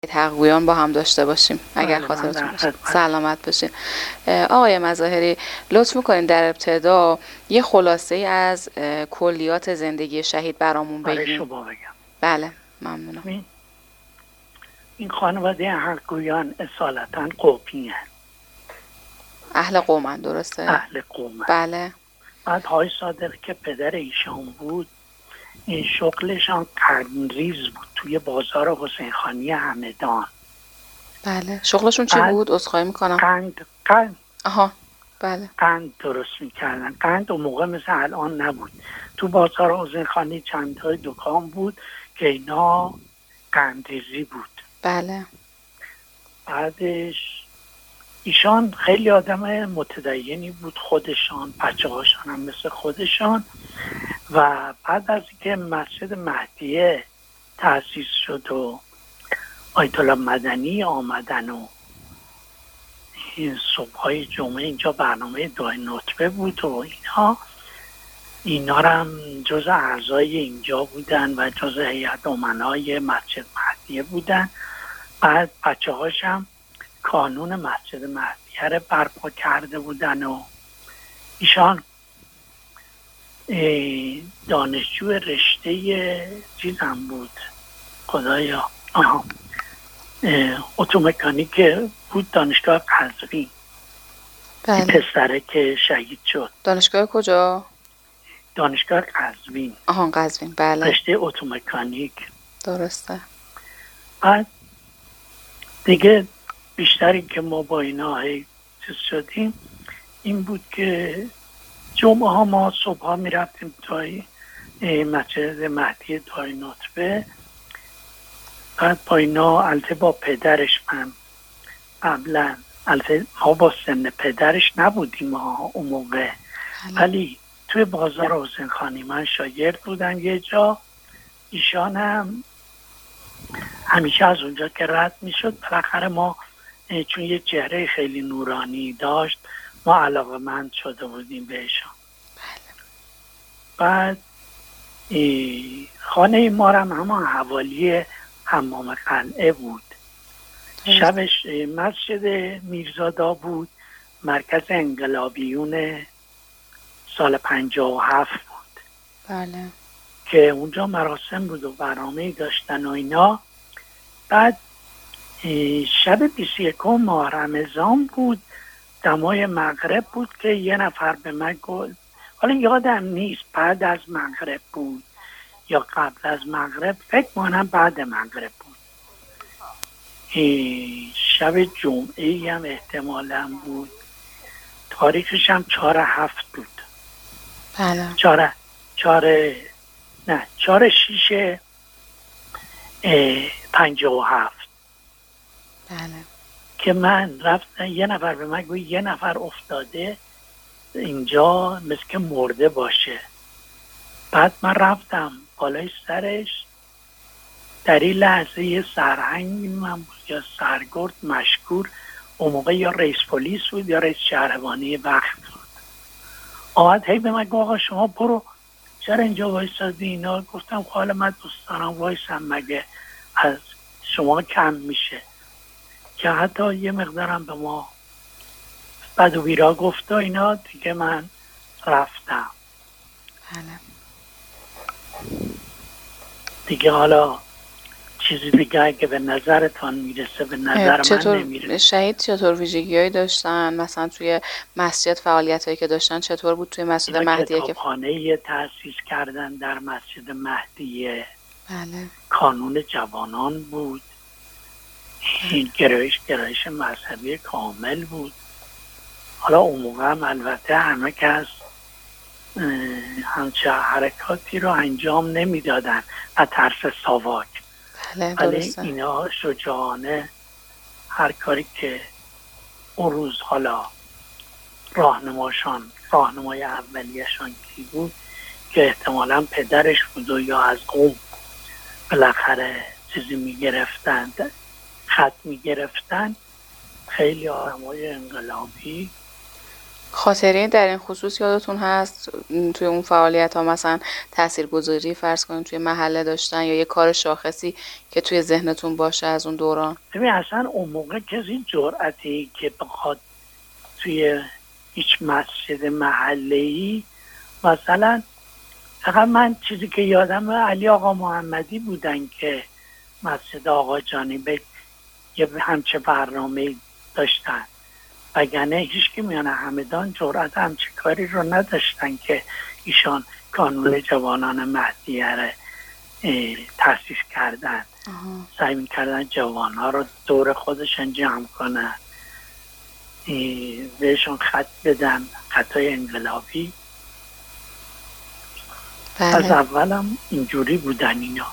حقگویان با هم داشته باشیم اگر خاطرتون باشه. سلامت باشین. آقای مظاهری، لطف میکنین در ابتدا یه خلاصه ای از کلیات زندگی شهید برامون بگین. برای شما بگم. بله ممنونم. این خانواده حقگویان اصالتا قومی هست. اهل قومن، درسته؟ اهل قومن. بله. بعد های صادق که پدر ایشان بود، این شغلشان قندریز بود توی بازار حسین خانی همدان. بله. شغلشون چی بود؟ عذرخواهی میکنم. قند. آها. بله. قند درست میکردن. قند اون موقع مثل الان نبود. تو بازار حسین خانی چند تای دکان بود که اینا قندریزی بود. بله. بعدش ایشان خیلی آدم متدینی بود، خودشان، بچه هاشان هم مثل خودشان. و بعد از اینکه مسجد مهدیه تأسیس شد و آیت الله مدنی آمدن و این صبحهای جمعه اینجا برنامه دعای نطبه بود و اینا هم جز اعضای اینجا بودن و جز هیئت امنای مسجد مهدیه بودن. بعد بچه هاشم کانون مسجد مهدیه رو برپا کرده بودن و ایشان دانشجو رشته چیزم بود، خدایا، اتومکانیک بود، دانشگاه قزوین. بله. پسره که شهید شد. دانشگاه کجا؟ دانشگاه قزوین. قزوین. بله. رشته اتومکانیک. درسته. بعد دیگه بیشتری که ما با اینا چیز شدیم این بود که جمعه ها ما صبح ها می رفتیم توی مسجد مهدی دعای نطبه. بعد با اینا البته با پدرش، من قبلا البته ما با سن پدرش نبودیم اون موقع، ولی توی بازار حسین خانی من شاگرد بودم یه جا. ایشان هم همیشه از اونجا که رد می شد بالاخره ما چون یه چهره خیلی نورانی داشت ما علاقه‌مند شده بودیم بهشان. بعد خانه ما هم همان حوالی حمام قلعه بود. شبش مسجد میرزادا بود، مرکز انقلابیون سال 57 بود. بله. که اونجا مراسم بود و برنامه‌ای داشتن و اینا. بعد شب 21 ماه رمضان بود، دمای مغرب بود که یه نفر به من گفت، حالا یادم نیست بعد از مغرب بود یا قبل از مغرب، فکر کنم بعد مغرب بود. شب جمعه‌ای هم احتمالاً بود، تاریخش هم 4/7 بود. بله. 4/6/57. بله. که من رفتم، یه نفر به من گفت یه نفر افتاده اینجا مثل که مرده باشه. بعد من رفتم بالای سرش، در این لحظه یه سرهنگ من بود یا سرگرد مشکور، اون موقع یا رئیس پلیس بود یا رئیس شهربانی وقت بود. آمد هی به من گفت آقا شما برو، چرا اینجا وایسادی اینا؟ گفتم حالا من دوست دارم وایسم، مگه از شما کم میشه؟ که حتی یه مقدارم به ما بد و بیرا گفت و اینا. دیگه من رفتم. بله. دیگه حالا چیزی دیگه اگه به نظرتان میرسه، به نظر من نمیرسه. شهید چطور ویژگی‌هایی داشتن؟ مثلا توی مسجد فعالیتایی که داشتن چطور بود؟ توی مسجد مهدیه که کتابخانه تأسیس کردن در مسجد مهدیه. بله. کانون جوانان بود. این گرایش مذهبی کامل بود. حالا اون موقع هم البته همه کس همچه حرکاتی رو انجام نمیدادن از ترس ساواک. بله ولی اینا شجاعانه هر کاری که اون روز حالا راهنمای اولیه‌شان کی بود که احتمالاً پدرش بود و یا از قوم بالاخره چیزی میگرفتن، خط میگرفتن، خیلی آدمای انقلابی خاطره در این خصوص یادتون هست توی اون فعالیت ها مثلا تاثیرگذاری فرض کنید توی محله داشتن یا یه کار شاخصی که توی ذهنتون باشه از اون دوران؟ ببین اصلا اون موقع کسی جرأتی که بخواد توی هیچ مسجد محله‌ای مثلا، فقط من چیزی که یادم علی آقا محمدی بودن که مسجد آقا جانبه یه همچه برنامه داشتن، وگرنه هیچ که میان همدان جرأت همچه کاری رو نداشتن که ایشان کانون جوانان مهدیه رو تأسیس کردن. سعی میکردن جوانها رو دور خودشان جمع کنن، بهشون خط بدن، خطای انقلابی. از اولم اینجوری بودن اینا.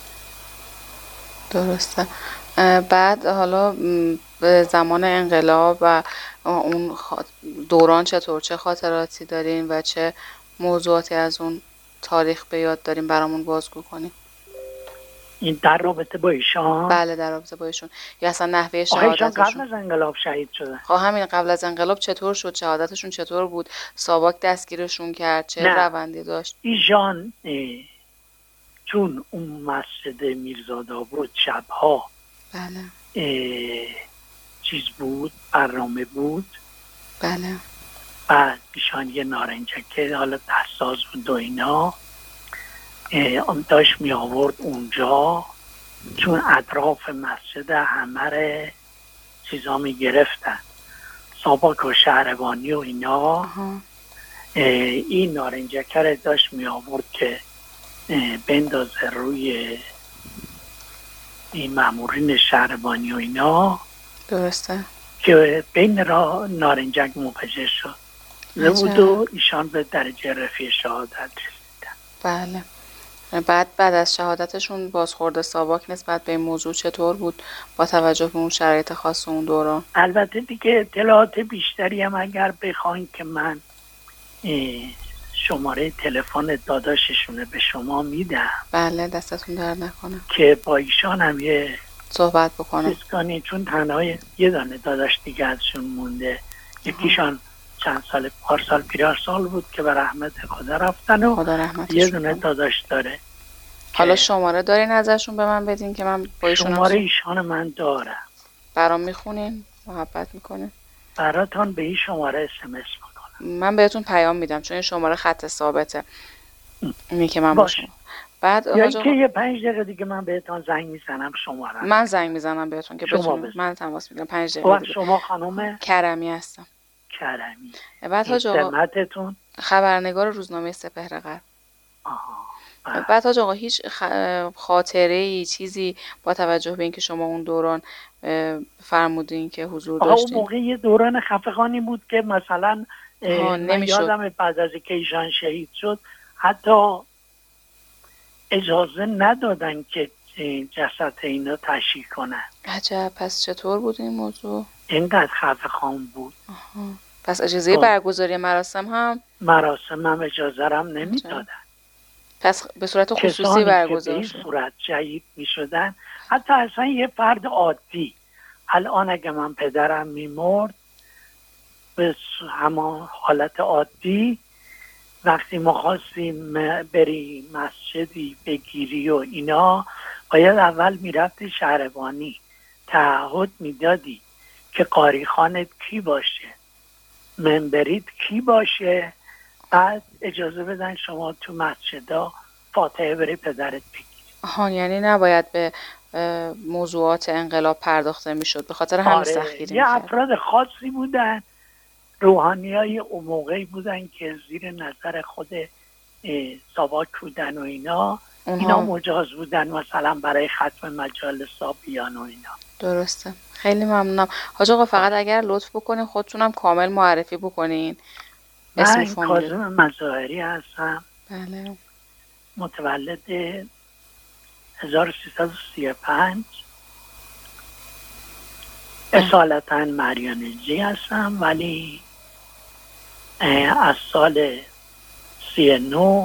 درسته. بعد حالا به زمان انقلاب و اون دوران چه خاطراتی دارین و چه موضوعاتی از اون تاریخ به یاد دارین برامون بازگو کنین؟ این در رابطه با ایشان؟ بله در رابطه با ایشون، یا اصلا نحوه شهادتشون. قبل از انقلاب شهید شدن. همین قبل از انقلاب چطور شد؟ شهادتشون چطور بود؟ ساواک دستگیرشون کرد؟ چه روندی داشت؟ ایشان چون اون مسجد میرزادا بود شبها بله چیز بود، برنامه بود. بله. بعد ایشان یه نارنجکه حالا دستاز بود و اینا داشت می آورد اونجا، چون اطراف مسجد همه چیزا می گرفتن، ساواک و شهربانی و اینا. این نارنجکه رو داشت می آورد که بندازه روی این مامورین شهربانی و اینا. درسته. که بین را نارنجک منفجر شد بود و ایشان به درجه رفیع شهادت رسیدن. بله. بعد از شهادتشون بازخورد ساواک نسبت به این موضوع چطور بود با توجه به اون شرایط خاص اون دوران؟ البته دیگه اطلاعات بیشتری هم اگر بخواین که من شماره تلفن داداششونه به شما میدم. بله دستتون درد نکنه که با ایشان هم یه صحبت بکنم، چون تنها یه دانه داداش دیگه ازشون مونده. یکیشان چند سال پارسال پیرارسال بود که به رحمت خدا رفتن و یه دونه داداش داره. حالا شماره دارین ازشون به من بدین که من با ایشون شماره ایشان من دارم. برام میخونین؟ محبت میکنین؟ براتون به این شماره SMS میکنم. من بهتون پیام میدم چون این شماره خط ثابته. اینی که من باشم. بعد یا که یه 5 دقیقه دیگه من بهتون زنگ میزنم شماره. من زنگ میزنم بهتون که بتونم من تماس میگیرم 5 دقیقه دیگه. شما خانم کرمی هستم. کرمی. بعد حاج آقا خدمتتون خبرنگار روزنامه سپهر غرب. بعد حاج آقا هیچ خاطره‌ای چیزی با توجه به اینکه شما اون دوران فرمودین که حضور داشتین؟ اون موقع یه دوران خفقانی بود که مثلا من یادم بعد از که ایشان شهید شد حتی اجازه ندادن که جسد اینا تشییع کنن. عجب. پس چطور بود این موضوع؟ اینقدر خفقان بود. پس اجازه برگزاری مراسم هم اجازه رم نمیدادن. پس به صورت خصوصی برگزار شد. به این صورت شهید می شدن. حتی اصلا یه فرد عادی الان اگه من پدرم میمرد به همون حالت عادی وقتی ما خواستیم بری مسجدی بگیری و اینا باید اول میرفتی شهربانی تعهد میدادی که قاری خانت کی باشه، منبریت کی باشه، بعد اجازه بدن شما تو مسجدا فاتحه بری پدرت بگیری. یعنی نباید به موضوعات انقلاب پرداخته میشد، به خاطر همین سختگیری یه افراد خاصی بودن، روحانیای اون موقعی بودن که زیر نظر خود ساواک بودن و اینا مجاز بودن مثلا برای ختم مجالس بیان و اینا. درسته. خیلی ممنونم حاج آقا. فقط اگر لطف بکنین خودتونم کامل معرفی بکنین. من کاظم مظاهری هستم. بله. متولد 1335 اصالتا مریانجی هستم ولی از سال 39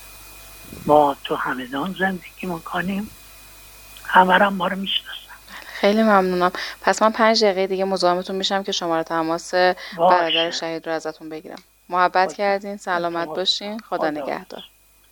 ما تو همدان زندگی میکنیم. همه ما رو میشناسن. خیلی ممنونم. پس من 5 دقیقه دیگه مزاحمتون میشم که شماره تماس برادر شهید رو ازتون بگیرم. محبت کردین، سلامت باشین، خدا نگهدار.